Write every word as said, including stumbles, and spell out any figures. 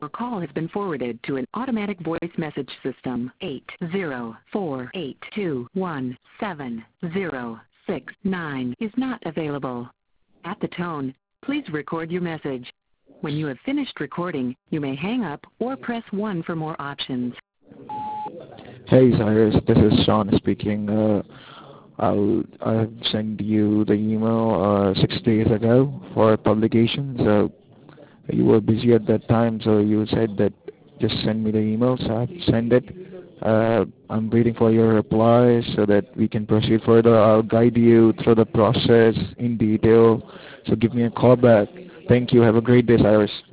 Your call has been forwarded to an automatic voice message system. eight zero four eight two one seven zero six nine is not available. At the tone, please record your message. When you have finished recording, you may hang up or press one for more options. Hey Cyrus, this is Sean speaking. Uh, I'll, I've sent you the email uh, six days ago for publication. So you were busy at that time, so you said that just send me the email. So I've sent it. Uh, I'm waiting for your reply so that we can proceed further. I'll guide you through the process in detail. So give me a call back. Thank you. Have a great day, Cyrus.